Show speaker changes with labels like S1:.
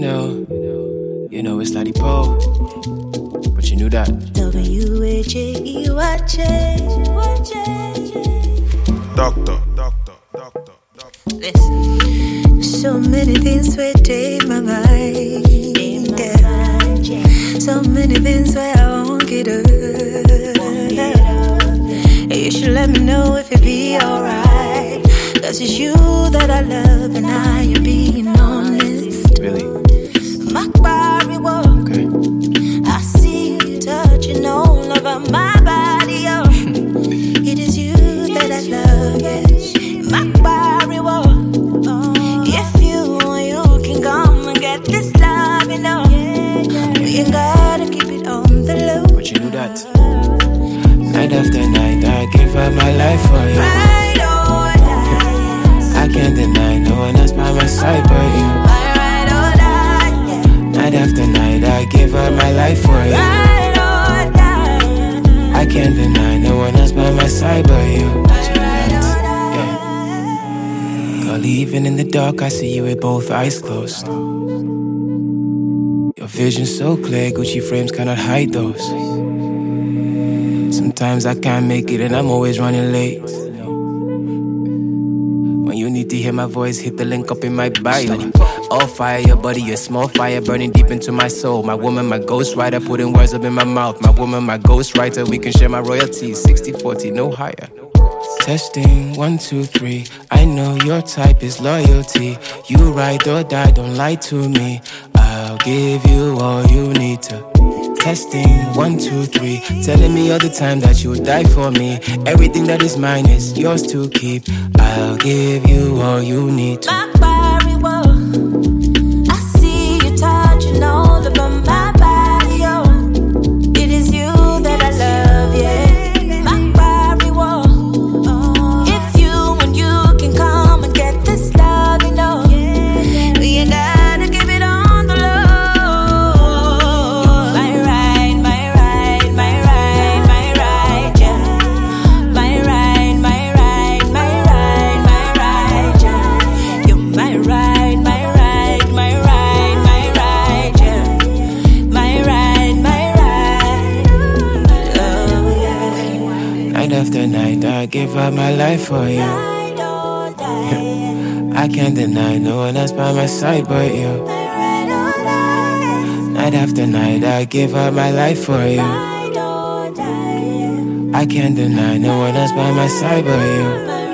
S1: You know it's Lady Poe, but you knew that.
S2: Doctor.
S3: Listen. So many things were in my mind. So many things where I won't get up. You should let me know if it be alright. Cause it's you that I love and I am being honest.
S1: Really?
S3: My body walk.
S1: Okay.
S3: I see you touching all over my body, oh. It is you that I love, yes. My body walk. If you can come and get this love, you know. We ain't gotta keep it on the low.
S1: But you knew that. Night after night, I give up my life for you.
S3: Ride or die.
S1: I can't deny, no one else by my side but you.
S3: Ride or die, yeah.
S1: Night after night, I give up my life for you.
S3: Ride or die.
S1: I can't deny, no one else by my side but you. Girl, even in the dark, I see you with both eyes closed. Your vision's so clear, Gucci frames cannot hide those. Sometimes I can't make it and I'm always running late. When you need to hear my voice, hit the link up in my bio. All fire, your body, a small fire burning deep into my soul. My woman, my ghostwriter, putting words up in my mouth. My woman, my ghostwriter, we can share my royalties. 60-40, no higher. Testing, 1, 2, 3. I know your type is loyalty. You ride or die, don't lie to me. I'll give you all you need to. Testing, 1, 2, 3. Telling me all the time that you'll die for me. Everything that is mine is yours to keep. I'll give you all you need to.
S3: My body walk. I see you touching all over my body, oh. It is you that I love, yeah. My body walk. If you can come and get this love, you know. We ain't gotta give it on the low. My ride, yeah. My ride, yeah. You're my ride, yeah. My ride, oh yeah.
S1: Night after night, I give up my life for you.
S3: Ride or die.
S1: I can't deny, no one else by my side but you.
S3: Ride or die.
S1: Night after night, I give up my life for you.
S3: Ride or die.
S1: I can't deny, no one else by my side but you.